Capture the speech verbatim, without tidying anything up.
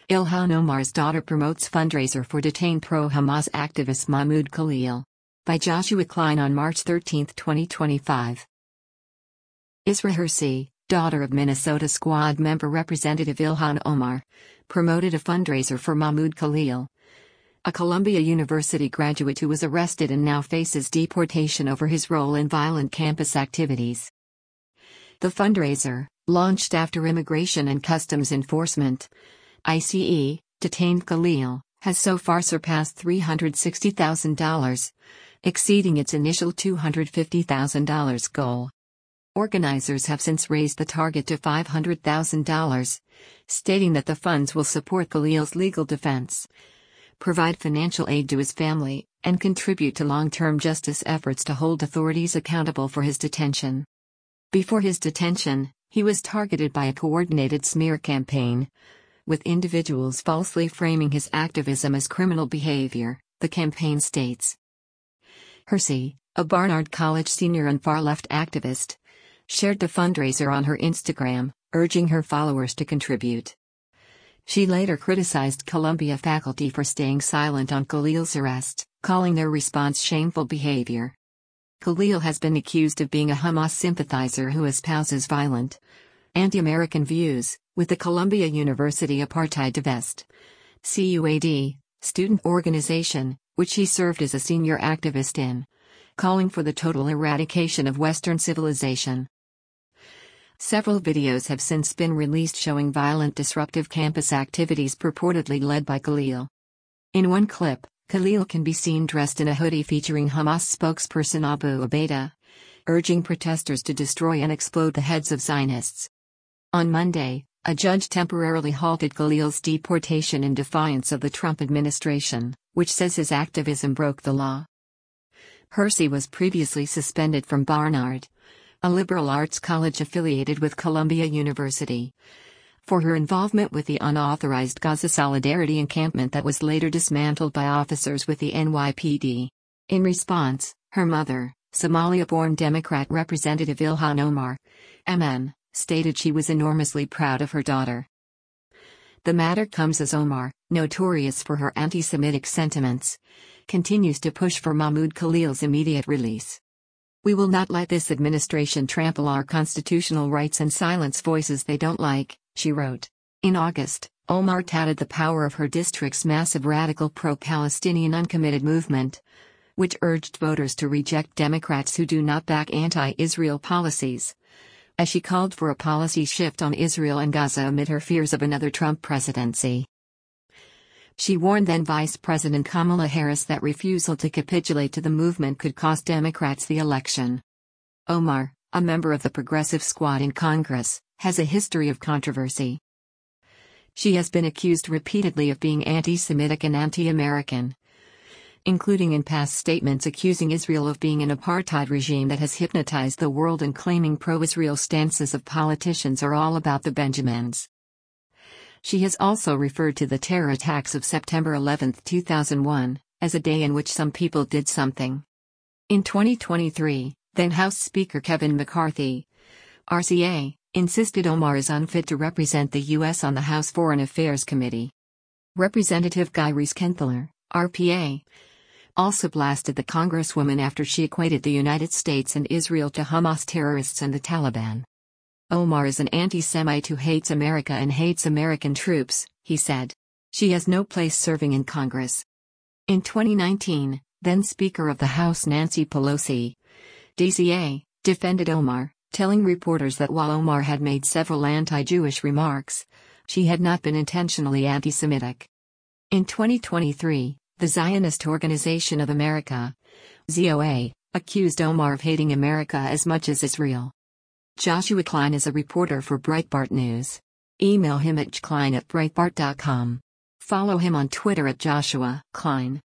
Ilhan Omar's daughter promotes fundraiser for detained pro-Hamas activist Mahmoud Khalil. By Joshua Klein on March thirteenth, twenty twenty-five. Isra Hirsi, daughter of Minnesota Squad member Representative Ilhan Omar, promoted a fundraiser for Mahmoud Khalil, a Columbia University graduate who was arrested and now faces deportation over his role in violent campus activities. The fundraiser, launched after Immigration and Customs Enforcement I C E, detained Khalil, has so far surpassed three hundred sixty thousand dollars, exceeding its initial two hundred fifty thousand dollars goal. Organizers have since raised the target to five hundred thousand dollars, stating that the funds will support Khalil's legal defense, provide financial aid to his family, and contribute to long-term justice efforts to hold authorities accountable for his detention. Before his detention, he was targeted by a coordinated smear campaign, with individuals falsely framing his activism as criminal behavior, the campaign states. Hirsi, a Barnard College senior and far-left activist, shared the fundraiser on her Instagram, urging her followers to contribute. She later criticized Columbia faculty for staying silent on Khalil's arrest, calling their response shameful behavior. Khalil has been accused of being a Hamas sympathizer who espouses violent, anti-American views, with the Columbia University Apartheid Divest C U A D student organization, which he served as a senior activist in, calling for the total eradication of Western civilization. Several videos have since been released showing violent disruptive campus activities purportedly led by Khalil. In one clip, Khalil can be seen dressed in a hoodie featuring Hamas spokesperson Abu Ubaidah, urging protesters to destroy and explode the heads of Zionists. On Monday, a judge temporarily halted Khalil's deportation in defiance of the Trump administration, which says his activism broke the law. Hirsi was previously suspended from Barnard, a liberal arts college affiliated with Columbia University, for her involvement with the unauthorized Gaza Solidarity encampment that was later dismantled by officers with the N Y P D. In response, her mother, Somalia-born Democrat Representative Ilhan Omar, M N, stated she was enormously proud of her daughter. The matter comes as Omar, notorious for her anti-Semitic sentiments, continues to push for Mahmoud Khalil's immediate release. "We will not let this administration trample our constitutional rights and silence voices they don't like," she wrote. In August, Omar touted the power of her district's massive radical pro-Palestinian uncommitted movement, which urged voters to reject Democrats who do not back anti-Israel policies, as she called for a policy shift on Israel and Gaza amid her fears of another Trump presidency. She warned then Vice President Kamala Harris that refusal to capitulate to the movement could cost Democrats the election. Omar, a member of the Progressive Squad in Congress, has a history of controversy. She has been accused repeatedly of being anti-Semitic and anti-American, including in past statements accusing Israel of being an apartheid regime that has hypnotized the world and claiming pro-Israel stances of politicians are all about the Benjamins. She has also referred to the terror attacks of September eleventh, two thousand one, as a day in which some people did something. In twenty twenty-three, then House Speaker Kevin McCarthy, R C A, insisted Omar is unfit to represent the U S on the House Foreign Affairs Committee. Representative Guy Reese-Kenthaler, R P A, also blasted the congresswoman after she equated the United States and Israel to Hamas terrorists and the Taliban. "Omar is an anti-Semite who hates America and hates American troops," he said. "She has no place serving in Congress." In twenty nineteen, then Speaker of the House Nancy Pelosi, D C A, defended Omar, telling reporters that while Omar had made several anti-Jewish remarks, she had not been intentionally anti-Semitic. In twenty twenty-three, the Zionist Organization of America, Z O A, accused Omar of hating America as much as Israel. Joshua Klein is a reporter for Breitbart News. Email him at klein at breitbart dot com. Follow him on Twitter at Joshua Klein.